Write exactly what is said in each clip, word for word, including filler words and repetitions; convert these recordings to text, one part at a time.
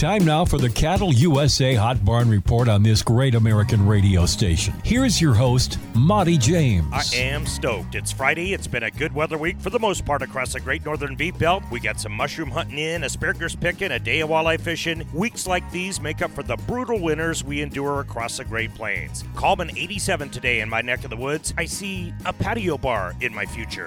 Time now for the Cattle U S A Hot Barn Report on this great American radio station. Here's your host, Monty James. I am stoked. It's Friday. It's been a good weather week for the most part across the Great Northern Beef Belt. We got some mushroom hunting in, asparagus picking, a day of walleye fishing. Weeks like these make up for the brutal winters we endure across the Great Plains. Coleman eighty-seven today in my neck of the woods. I see a patio bar in my future.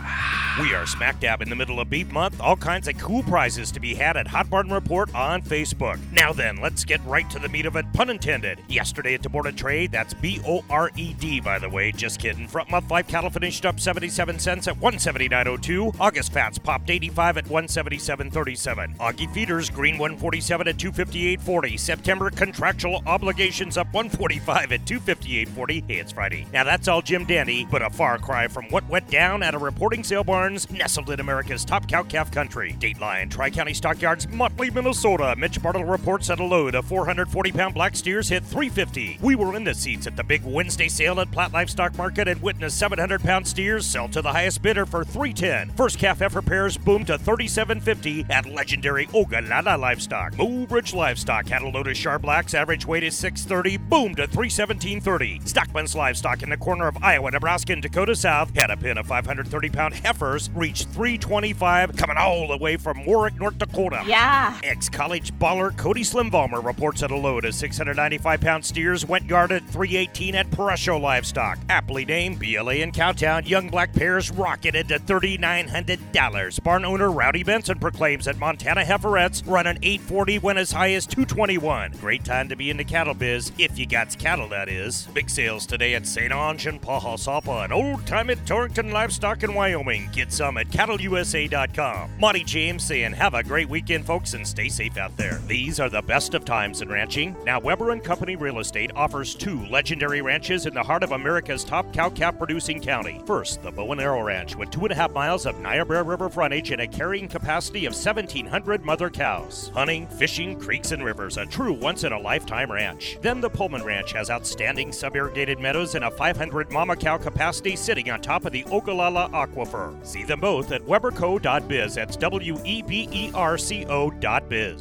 We are smack dab in the middle of Beef Month. All kinds of cool prizes to be had at Hot Barn Report on Facebook. Now then, let's get right to the meat of it, pun intended. Yesterday at the Board of Trade, that's B O R E D, by the way, just kidding. Front month live cattle finished up seventy-seven cents at one seventy-nine oh two. August fats popped eighty-five at one seventy-seven thirty-seven. Augie feeders green one forty-seven at two fifty-eight forty. September contractual obligations up one forty-five at two fifty-eight forty. Hey, it's Friday. Now that's all Jim Dandy, but a far cry from what went down at a reporting sale barn nestled in America's top cow-calf country. Dateline, Tri-County Stockyards, Motley, Minnesota. Mitch Bartle reports that a load of four hundred forty pound black steers hit three fifty. We were in the seats at the big Wednesday sale at Platt Livestock Market and witnessed seven hundred pound steers sell to the highest bidder for three ten. First calf heifer pairs boomed to thirty-seven fifty at legendary Ogallala Livestock. Mobridge Livestock had a load of Char Blacks. Average weight is six thirty, boomed to three seventeen thirty. Stockman's Livestock in the corner of Iowa, Nebraska, and Dakota South had a pin of five hundred thirty pound heifers reached three twenty-five, coming all the way from Warwick, North Dakota. Yeah. Ex-college baller Cody Slim Vollmer reports that a load of six hundred ninety-five pound steers went yard at three eighteen at Parasho Livestock. Aptly named B L A in Cowtown, young black pairs rocketed to thirty-nine hundred dollars. Barn owner Rowdy Benson proclaims that Montana heiferettes running eight forty went as high as two twenty-one. Great time to be in the cattle biz, if you got cattle, that is. Big sales today at Saint Ange and Pahasapa, and old time at Torrington Livestock in Wyoming. Get some at cattle U S A dot com. Monty James saying have a great weekend, folks, and stay safe out there. These are the best of times in ranching. Now, Weber and Company Real Estate offers two legendary ranches in the heart of America's top cow-calf producing county. First, the Bow and Arrow Ranch with two and a half miles of Niobrara River frontage and a carrying capacity of seventeen hundred mother cows. Hunting, fishing, creeks, and rivers, a true once-in-a-lifetime ranch. Then the Pullman Ranch has outstanding sub-irrigated meadows and a five hundred mama cow capacity sitting on top of the Ogallala Aquifer. See them both at weber co dot biz. That's W E B E R C O dot biz.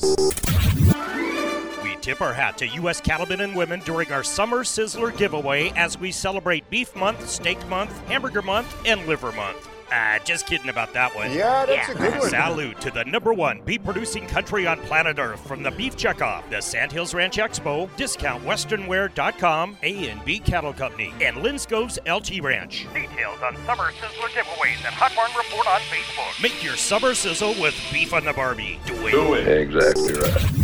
We tip our hat to U S cattlemen and women during our Summer Sizzler giveaway as we celebrate Beef Month, Steak Month, Hamburger Month, and Liver Month. Ah, just kidding about that one. Yeah, that's yeah. a good one. Salute to the number one beef-producing country on planet Earth from the Beef Checkoff, the Sandhills Ranch Expo, discount western wear dot com, A and B Cattle Company, and Linsco's L T Ranch. Details on Summer Sizzler giveaways at Hot Barn Report on Facebook. Make your summer sizzle with beef on the Barbie. Do it. Do it. Exactly right.